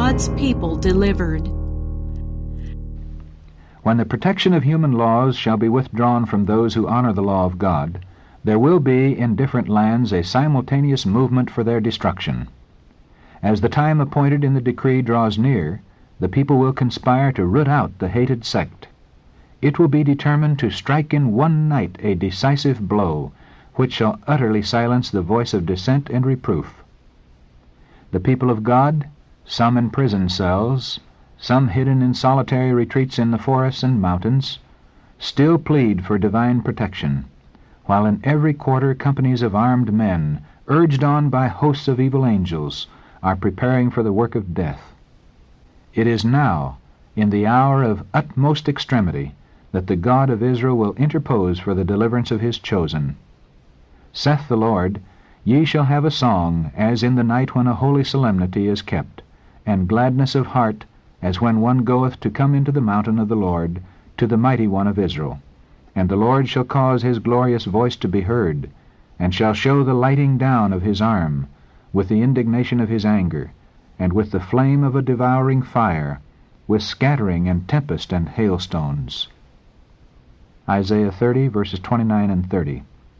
God's people delivered. When the protection of human laws shall be withdrawn from those who honor the law of God, there will be in different lands a simultaneous movement for their destruction. As the time appointed in the decree draws near, the people will conspire to root out the hated sect. It will be determined to strike in one night a decisive blow, which shall utterly silence the voice of dissent and reproof. The people of God, some in prison cells, some hidden in solitary retreats in the forests and mountains, still plead for divine protection, while in every quarter companies of armed men, urged on by hosts of evil angels, are preparing for the work of death. It is now, in the hour of utmost extremity, that the God of Israel will interpose for the deliverance of his chosen. Saith the Lord, Ye shall have a song, as in the night when a holy solemnity is kept, and gladness of heart, as when one goeth to come into the mountain of the Lord, to the mighty one of Israel. And the Lord shall cause his glorious voice to be heard, and shall show the lighting down of his arm, with the indignation of his anger, and with the flame of a devouring fire, with scattering and tempest and hailstones. Isaiah 30, verses 29 and 30.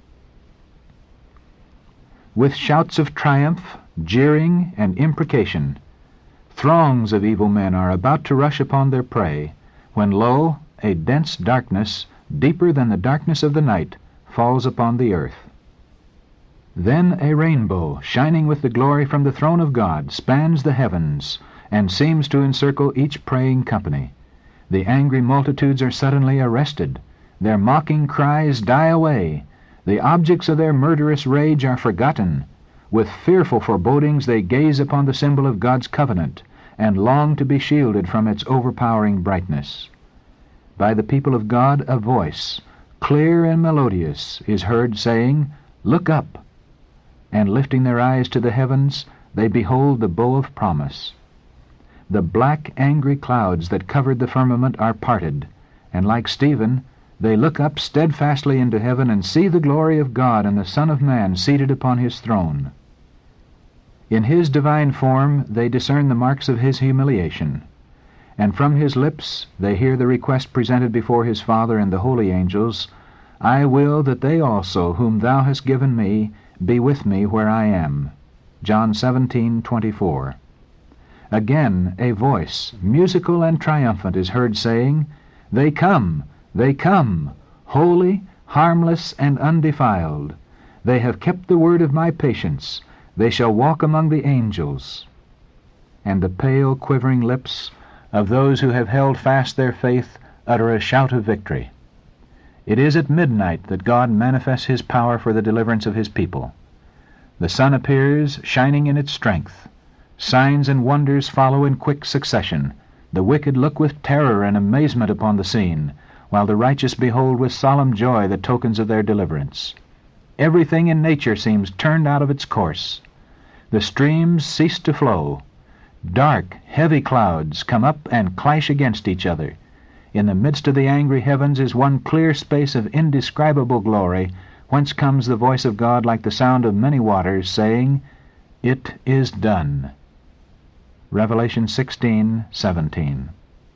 With shouts of triumph, jeering, and imprecation, throngs of evil men are about to rush upon their prey, when lo, a dense darkness, deeper than the darkness of the night, falls upon the earth. Then a rainbow, shining with the glory from the throne of God, spans the heavens, and seems to encircle each praying company. The angry multitudes are suddenly arrested. Their mocking cries die away. The objects of their murderous rage are forgotten. With fearful forebodings they gaze upon the symbol of God's covenant, and long to be shielded from its overpowering brightness. By the people of God a voice, clear and melodious, is heard saying, Look up! And lifting their eyes to the heavens, they behold the bow of promise. The black, angry clouds that covered the firmament are parted, and like Stephen, they look up steadfastly into heaven and see the glory of God and the Son of Man seated upon his throne. In his divine form they discern the marks of his humiliation, and from his lips they hear the request presented before his Father and the holy angels, I will that they also, whom thou hast given me, be with me where I am. John 17:24. Again a voice, musical and triumphant, is heard saying, They come, holy, harmless, and undefiled. They have kept the word of my patience. They shall walk among the angels. And the pale, quivering lips of those who have held fast their faith utter a shout of victory. It is at midnight that God manifests his power for the deliverance of his people. The sun appears, shining in its strength. Signs and wonders follow in quick succession. The wicked look with terror and amazement upon the scene, while the righteous behold with solemn joy the tokens of their deliverance. Everything in nature seems turned out of its course. The streams cease to flow. Dark, heavy clouds come up and clash against each other. In the midst of the angry heavens is one clear space of indescribable glory, whence comes the voice of God like the sound of many waters, saying, It is done. Revelation 16:17.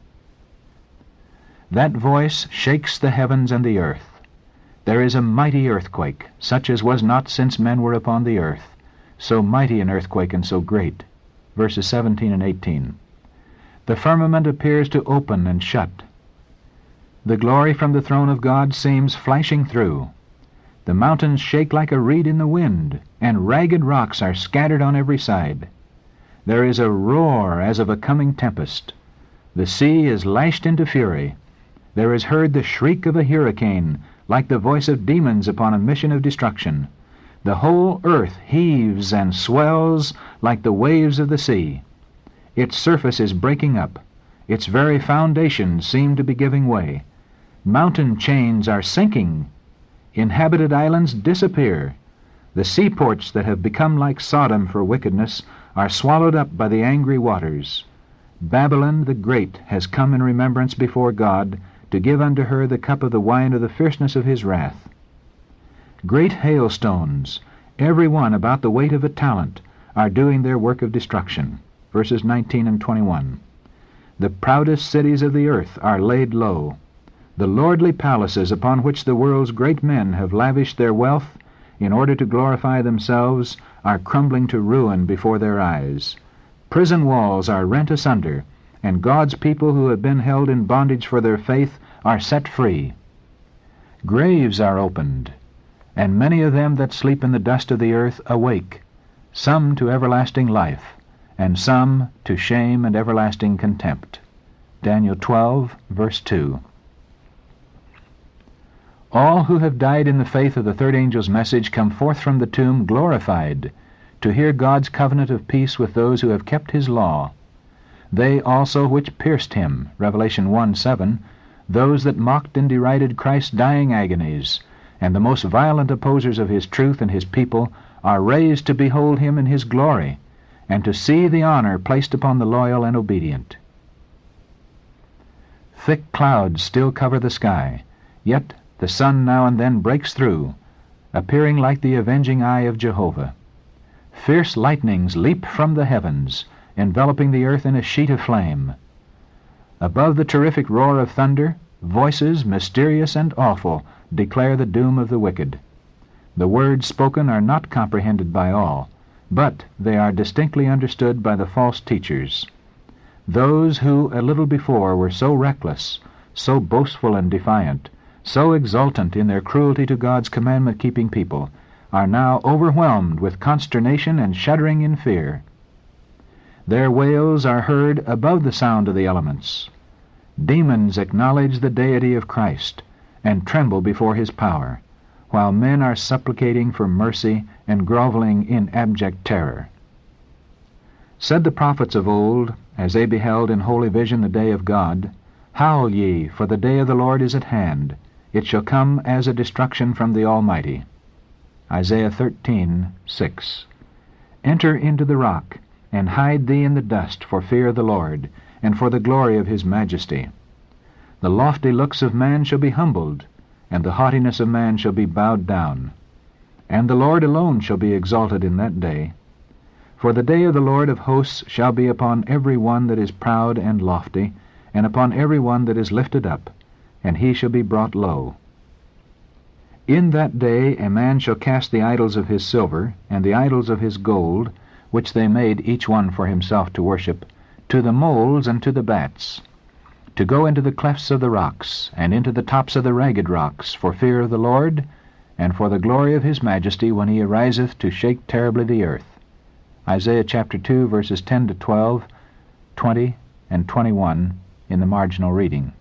That voice shakes the heavens and the earth. There is a mighty earthquake, such as was not since men were upon the earth, so mighty an earthquake and so great. Verses 17 and 18. The firmament appears to open and shut. The glory from the throne of God seems flashing through. The mountains shake like a reed in the wind, and ragged rocks are scattered on every side. There is a roar as of a coming tempest. The sea is lashed into fury. There is heard the shriek of a hurricane, like the voice of demons upon a mission of destruction. The whole earth heaves and swells like the waves of the sea. Its surface is breaking up. Its very foundations seem to be giving way. Mountain chains are sinking. Inhabited islands disappear. The seaports that have become like Sodom for wickedness are swallowed up by the angry waters. Babylon the Great has come in remembrance before God to give unto her the cup of the wine of the fierceness of his wrath. Great hailstones, every one about the weight of a talent, are doing their work of destruction. verses 19 and 21. The proudest cities of the earth are laid low. The lordly palaces upon which the world's great men have lavished their wealth in order to glorify themselves are crumbling to ruin before their eyes. Prison walls are rent asunder, and God's people who have been held in bondage for their faith are set free. Graves are opened, and many of them that sleep in the dust of the earth awake, some to everlasting life, and some to shame and everlasting contempt. Daniel 12, verse 2. All who have died in the faith of the third angel's message come forth from the tomb glorified, to hear God's covenant of peace with those who have kept his law. They also which pierced him, Revelation 1:7, those that mocked and derided Christ's dying agonies, and the most violent opposers of his truth and his people, are raised to behold him in his glory, and to see the honor placed upon the loyal and obedient. Thick clouds still cover the sky, yet the sun now and then breaks through, appearing like the avenging eye of Jehovah. Fierce lightnings leap from the heavens, enveloping the earth in a sheet of flame. Above the terrific roar of thunder, voices mysterious and awful declare the doom of the wicked. The words spoken are not comprehended by all, but they are distinctly understood by the false teachers. Those who a little before were so reckless, so boastful and defiant, so exultant in their cruelty to God's commandment-keeping people, are now overwhelmed with consternation and shuddering in fear. Their wails are heard above the sound of the elements. Demons acknowledge the deity of Christ and tremble before his power, while men are supplicating for mercy and groveling in abject terror. Said the prophets of old, as they beheld in holy vision the day of God, "Howl ye, for the day of the Lord is at hand. It shall come as a destruction from the Almighty." Isaiah 13:6. Enter into the rock, and hide thee in the dust for fear of the Lord, and for the glory of his majesty. The lofty looks of man shall be humbled, and the haughtiness of man shall be bowed down. And the Lord alone shall be exalted in that day. For the day of the Lord of hosts shall be upon every one that is proud and lofty, and upon every one that is lifted up, and he shall be brought low. In that day a man shall cast the idols of his silver, and the idols of his gold, which they made each one for himself to worship, to the moles and to the bats, to go into the clefts of the rocks, and into the tops of the ragged rocks, for fear of the Lord, and for the glory of his majesty, when he ariseth to shake terribly the earth. Isaiah chapter 2, verses 10 to 12, 20, and 21 in the marginal reading.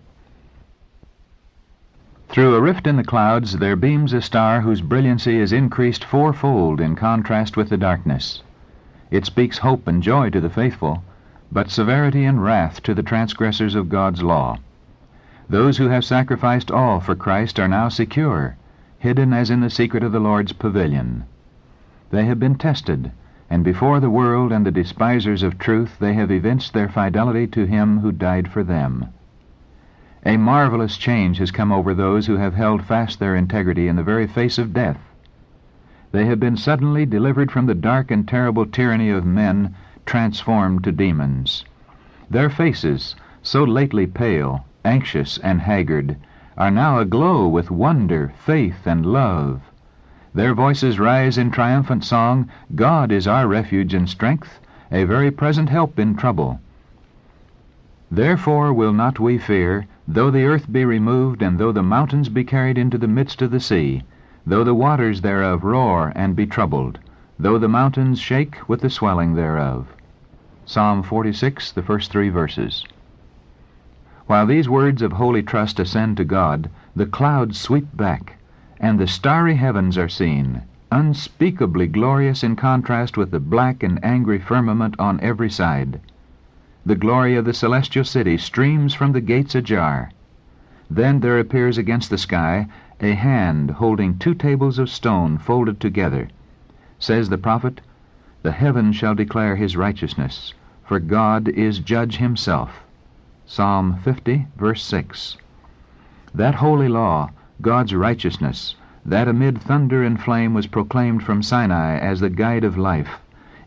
Through a rift in the clouds there beams a star whose brilliancy is increased fourfold in contrast with the darkness. It speaks hope and joy to the faithful, but severity and wrath to the transgressors of God's law. Those who have sacrificed all for Christ are now secure, hidden as in the secret of the Lord's pavilion. They have been tested, and before the world and the despisers of truth they have evinced their fidelity to him who died for them. A marvelous change has come over those who have held fast their integrity in the very face of death. They have been suddenly delivered from the dark and terrible tyranny of men, transformed to demons. Their faces, so lately pale, anxious, and haggard, are now aglow with wonder, faith, and love. Their voices rise in triumphant song, "God is our refuge and strength, a very present help in trouble." Therefore will not we fear, though the earth be removed, and though the mountains be carried into the midst of the sea, though the waters thereof roar and be troubled, though the mountains shake with the swelling thereof. Psalm 46, the first 3 verses. While these words of holy trust ascend to God, the clouds sweep back, and the starry heavens are seen, unspeakably glorious in contrast with the black and angry firmament on every side. The glory of the celestial city streams from the gates ajar. Then there appears against the sky a hand holding 2 tables of stone folded together. Says the prophet, "The heavens shall declare his righteousness, for God is judge himself." Psalm 50, verse 6. That holy law, God's righteousness, that amid thunder and flame was proclaimed from Sinai as the guide of life,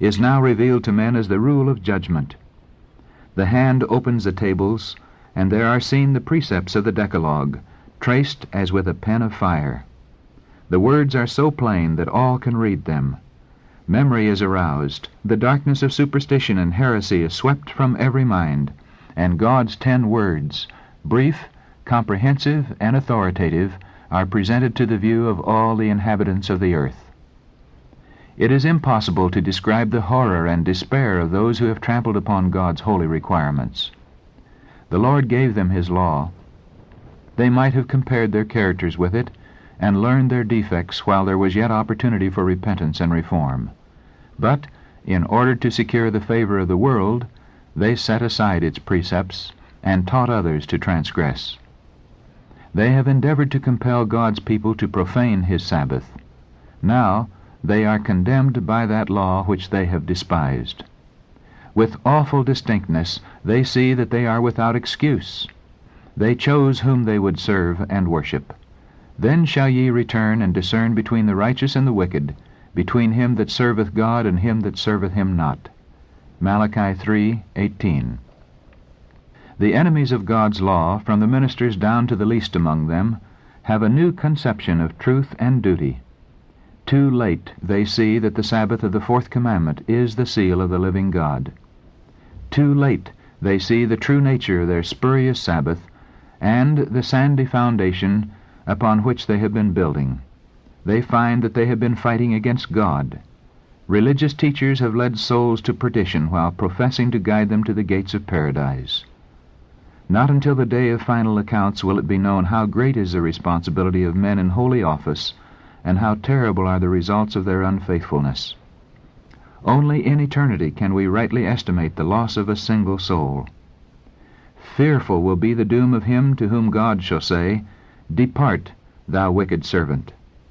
is now revealed to men as the rule of judgment. The hand opens the tables, and there are seen the precepts of the Decalogue, traced as with a pen of fire. The words are so plain that all can read them. Memory is aroused, the darkness of superstition and heresy is swept from every mind, and God's 10 words, brief, comprehensive, and authoritative, are presented to the view of all the inhabitants of the earth. It is impossible to describe the horror and despair of those who have trampled upon God's holy requirements. The Lord gave them His law. They might have compared their characters with it and learned their defects while there was yet opportunity for repentance and reform. But, in order to secure the favor of the world, they set aside its precepts and taught others to transgress. They have endeavored to compel God's people to profane His Sabbath. Now they are condemned by that law which they have despised. With awful distinctness they see that they are without excuse. They chose whom they would serve and worship. Then shall ye return and discern between the righteous and the wicked, between him that serveth God and him that serveth him not. Malachi 3:18. The enemies of God's law, from the ministers down to the least among them, have a new conception of truth and duty. Too late they see that the Sabbath of the 4th commandment is the seal of the living God. Too late they see the true nature of their spurious Sabbath and the sandy foundation upon which they have been building. They find that they have been fighting against God. Religious teachers have led souls to perdition while professing to guide them to the gates of paradise. Not until the day of final accounts will it be known how great is the responsibility of men in holy office and how terrible are the results of their unfaithfulness. Only in eternity can we rightly estimate the loss of a single soul. Fearful will be the doom of him to whom God shall say, Depart, thou wicked servant.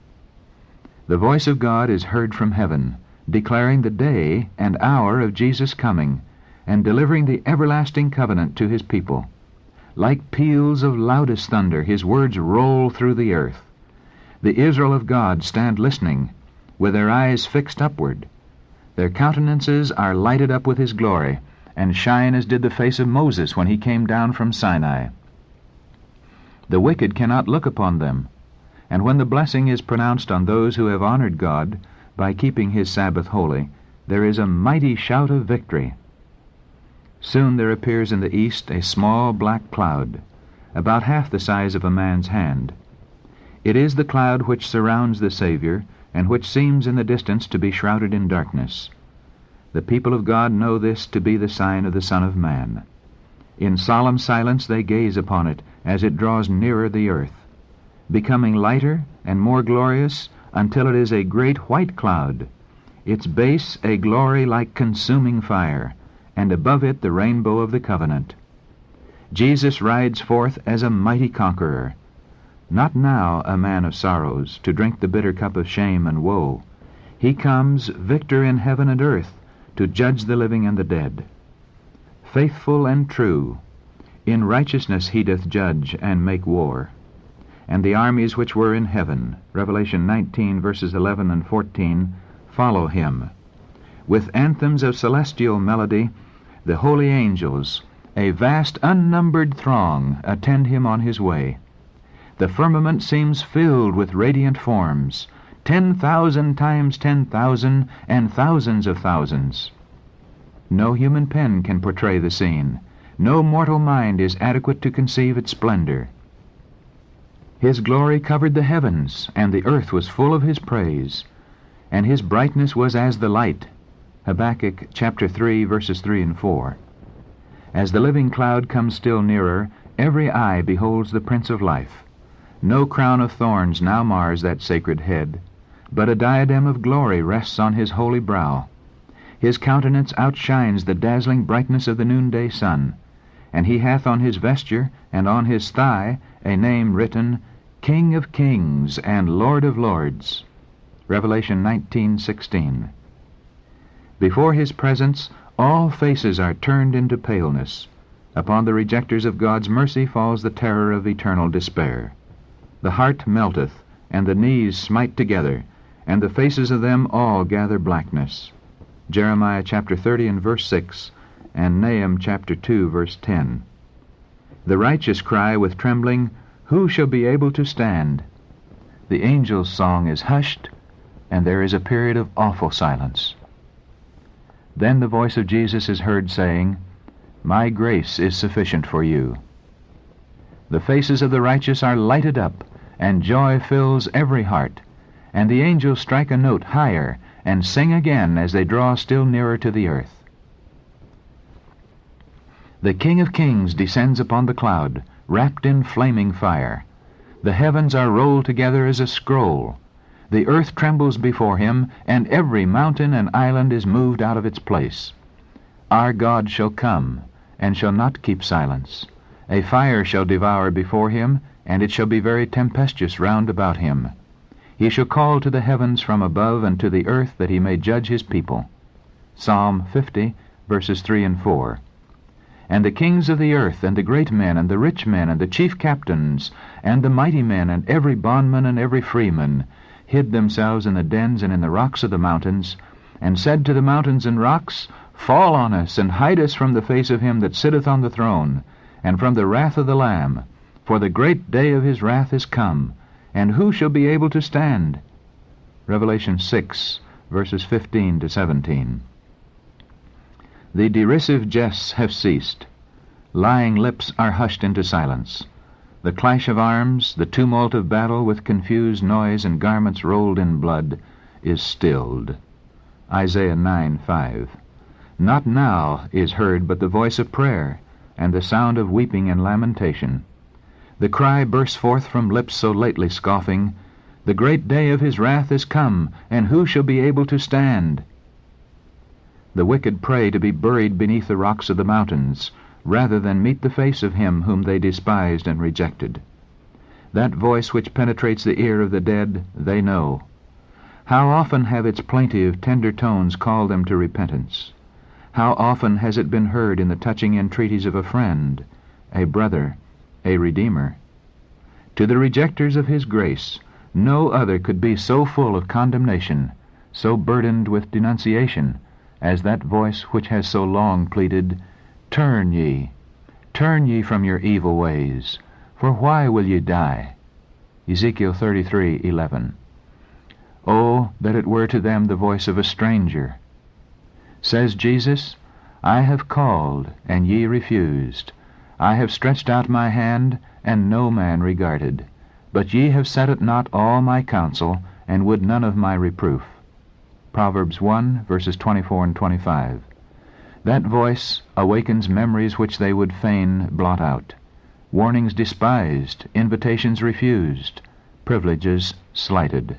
The voice of God is heard from heaven, declaring the day and hour of Jesus' coming, and delivering the everlasting covenant to His people. Like peals of loudest thunder, His words roll through the earth. The Israel of God stand listening, with their eyes fixed upward. Their countenances are lighted up with His glory, and shine as did the face of Moses when he came down from Sinai. The wicked cannot look upon them, and when the blessing is pronounced on those who have honored God by keeping His Sabbath holy, there is a mighty shout of victory. Soon there appears in the east a small black cloud, about half the size of a man's hand. It is the cloud which surrounds the Savior, and which seems in the distance to be shrouded in darkness. The people of God know this to be the sign of the Son of Man. In solemn silence they gaze upon it as it draws nearer the earth, becoming lighter and more glorious until it is a great white cloud, its base a glory like consuming fire, and above it the rainbow of the covenant. Jesus rides forth as a mighty conqueror, not now a man of sorrows, to drink the bitter cup of shame and woe. He comes, victor in heaven and earth, to judge the living and the dead. Faithful and true, in righteousness He doth judge and make war. And the armies which were in heaven, Revelation 19, verses 11 and 14, follow Him. With anthems of celestial melody, the holy angels, a vast unnumbered throng, attend Him on His way. The firmament seems filled with radiant forms, 10,000 times 10,000, and thousands of thousands. No human pen can portray the scene. No mortal mind is adequate to conceive its splendor. His glory covered the heavens, and the earth was full of His praise, and His brightness was as the light. Habakkuk chapter 3, verses 3 and 4. As the living cloud comes still nearer, every eye beholds the Prince of Life. No crown of thorns now mars that sacred head, but a diadem of glory rests on His holy brow. His countenance outshines the dazzling brightness of the noonday sun, and He hath on His vesture and on His thigh a name written, King of Kings and Lord of Lords. Revelation 19:16. Before His presence all faces are turned into paleness. Upon the rejectors of God's mercy falls the terror of eternal despair. The heart melteth, and the knees smite together, and the faces of them all gather blackness. Jeremiah chapter 30 and verse 6, and Nahum chapter 2 verse 10. The righteous cry with trembling, "Who shall be able to stand?" The angel's song is hushed, and there is a period of awful silence. Then the voice of Jesus is heard saying, "My grace is sufficient for you." The faces of the righteous are lighted up, and joy fills every heart, and the angels strike a note higher and sing again as they draw still nearer to the earth. The King of Kings descends upon the cloud, wrapped in flaming fire. The heavens are rolled together as a scroll. The earth trembles before him, and every mountain and island is moved out of its place. Our God shall come, and shall not keep silence. A fire shall devour before him, and it shall be very tempestuous round about him. He shall call to the heavens from above, and to the earth, that he may judge his people. Psalm 50, verses 3 and 4. And the kings of the earth, and the great men, and the rich men, and the chief captains, and the mighty men, and every bondman and every freeman, hid themselves in the dens and in the rocks of the mountains, and said to the mountains and rocks, Fall on us, and hide us from the face of him that sitteth on the throne, and from the wrath of the Lamb. For the great day of his wrath is come, and who shall be able to stand? Revelation 6, verses 15 to 17. The derisive jests have ceased. Lying lips are hushed into silence. The clash of arms, the tumult of battle with confused noise and garments rolled in blood, is stilled. Isaiah 9:5. Not now is heard but the voice of prayer, and the sound of weeping and lamentation. The cry bursts forth from lips so lately scoffing, The great day of his wrath is come, and who shall be able to stand? The wicked pray to be buried beneath the rocks of the mountains, rather than meet the face of him whom they despised and rejected. That voice which penetrates the ear of the dead, they know. How often have its plaintive, tender tones called them to repentance? How often has it been heard in the touching entreaties of a friend, a brother, a Redeemer? To the rejectors of his grace, no other could be so full of condemnation, so burdened with denunciation, as that voice which has so long pleaded, turn ye from your evil ways, for why will ye die? Ezekiel 33:11. Oh, that it were to them the voice of a stranger. Says Jesus, I have called, and ye refused. I have stretched out my hand, and no man regarded. But ye have set at naught all my counsel, and would none of my reproof. Proverbs 1, verses 24 and 25. That voice awakens memories which they would fain blot out. Warnings despised, invitations refused, privileges slighted.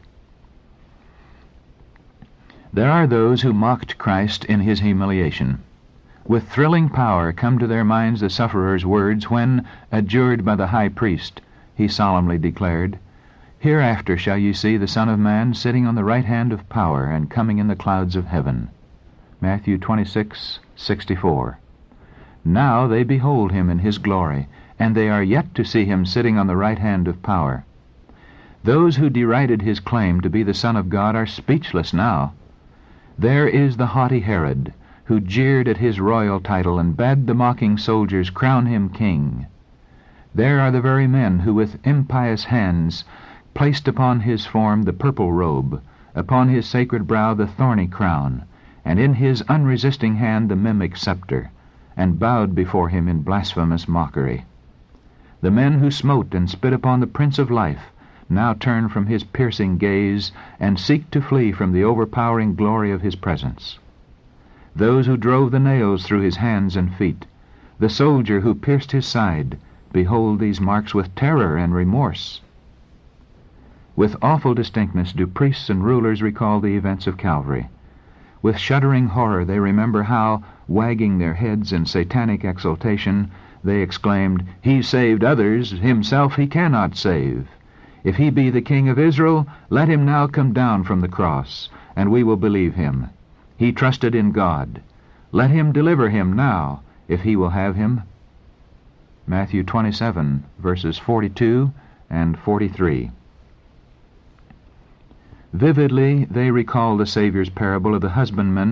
There are those who mocked Christ in his humiliation. With thrilling power come to their minds the sufferer's words when, adjured by the high priest, he solemnly declared, Hereafter shall ye see the Son of Man sitting on the right hand of power and coming in the clouds of heaven. Matthew 26:64. Now they behold him in his glory, and they are yet to see him sitting on the right hand of power. Those who derided his claim to be the Son of God are speechless now. There is the haughty Herod, who jeered at his royal title and bade the mocking soldiers crown him king. There are the very men who with impious hands placed upon his form the purple robe, upon his sacred brow the thorny crown, and in his unresisting hand the mimic scepter, and bowed before him in blasphemous mockery. The men who smote and spit upon the Prince of Life now turn from his piercing gaze and seek to flee from the overpowering glory of his presence. Those who drove the nails through his hands and feet, the soldier who pierced his side, behold these marks with terror and remorse. With awful distinctness do priests and rulers recall the events of Calvary. With shuddering horror they remember how, wagging their heads in satanic exultation, they exclaimed, He saved others, himself he cannot save. If he be the King of Israel, let him now come down from the cross, and we will believe him. He trusted in God. Let him deliver him now, if he will have him. Matthew 27, verses 42 and 43. Vividly they recall the Savior's parable of the husbandman,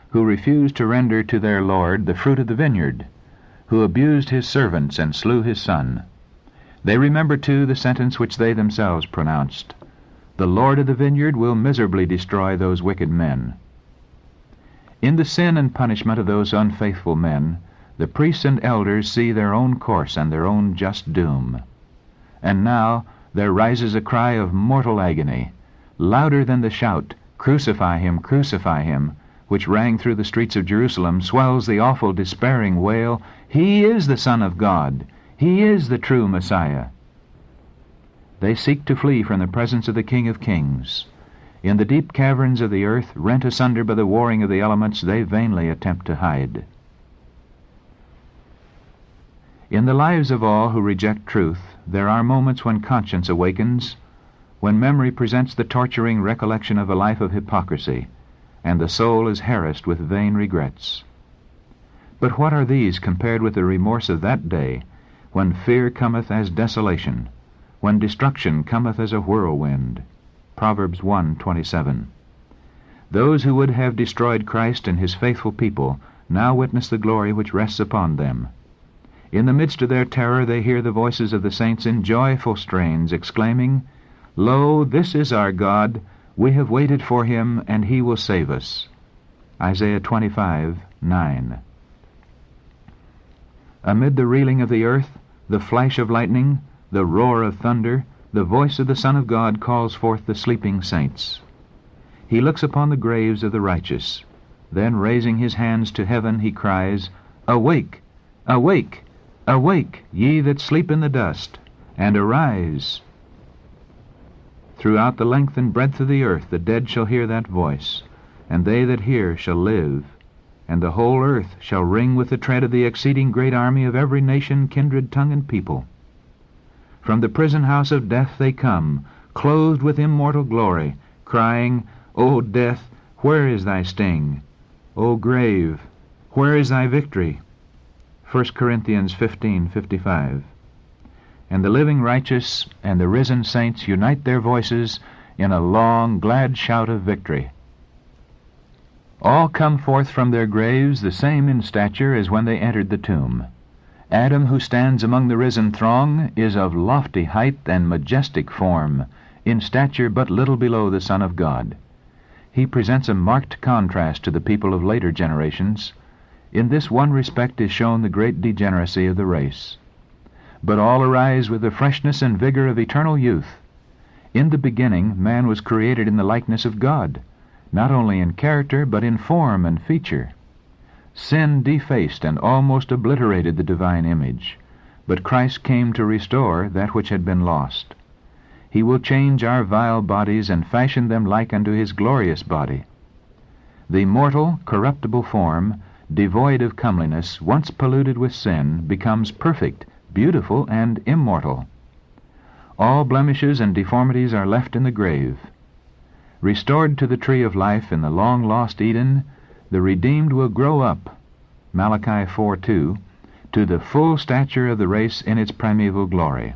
who refused to render to their Lord the fruit of the vineyard, who abused his servants and slew his son. They remember, too, the sentence which they themselves pronounced: "The Lord of the vineyard will miserably destroy those wicked men." In the sin and punishment of those unfaithful men, the priests and elders see their own course and their own just doom. And now there rises a cry of mortal agony, louder than the shout, "Crucify him, crucify him," which rang through the streets of Jerusalem. Swells the awful despairing wail, "He is the Son of God! He is the true Messiah!" They seek to flee from the presence of the King of Kings. In the deep caverns of the earth, rent asunder by the warring of the elements, they vainly attempt to hide. In the lives of all who reject truth, there are moments when conscience awakens, when memory presents the torturing recollection of a life of hypocrisy, and the soul is harassed with vain regrets. But what are these compared with the remorse of that day, when fear cometh as desolation, when destruction cometh as a whirlwind? Proverbs 1:27. Those who would have destroyed Christ and his faithful people now witness the glory which rests upon them. In the midst of their terror they hear the voices of the saints in joyful strains, exclaiming, "Lo, this is our God! We have waited for him, and he will save us." Isaiah 25:9. Amid the reeling of the earth, the flash of lightning, the roar of thunder, the voice of the Son of God calls forth the sleeping saints. He looks upon the graves of the righteous. Then, raising his hands to heaven, he cries, "Awake! Awake! Awake, ye that sleep in the dust, and arise!" Throughout the length and breadth of the earth the dead shall hear that voice, and they that hear shall live, and the whole earth shall ring with the tread of the exceeding great army of every nation, kindred, tongue, and people. From the prison house of death they come, clothed with immortal glory, crying, "O death, where is thy sting? O grave, where is thy victory?" 1 Corinthians 15:55. And the living righteous and the risen saints unite their voices in a long, glad shout of victory. All come forth from their graves the same in stature as when they entered the tomb. Adam, who stands among the risen throng, is of lofty height and majestic form, in stature but little below the Son of God. He presents a marked contrast to the people of later generations. In this one respect is shown the great degeneracy of the race. But all arise with the freshness and vigor of eternal youth. In the beginning, man was created in the likeness of God, not only in character, but in form and feature. Sin defaced and almost obliterated the divine image, but Christ came to restore that which had been lost. He will change our vile bodies and fashion them like unto his glorious body. The mortal, corruptible form, devoid of comeliness, once polluted with sin, becomes perfect, beautiful, and immortal. All blemishes and deformities are left in the grave. Restored to the tree of life in the long-lost Eden, the redeemed will grow up, Malachi 4:2, to the full stature of the race in its primeval glory.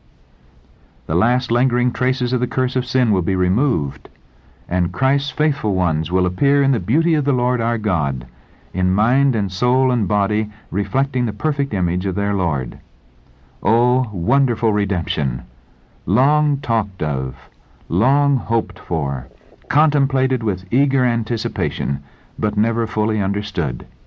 The last lingering traces of the curse of sin will be removed, and Christ's faithful ones will appear in the beauty of the Lord our God, in mind and soul and body reflecting the perfect image of their Lord. O wonderful redemption, long talked of, long hoped for, contemplated with eager anticipation, but never fully understood.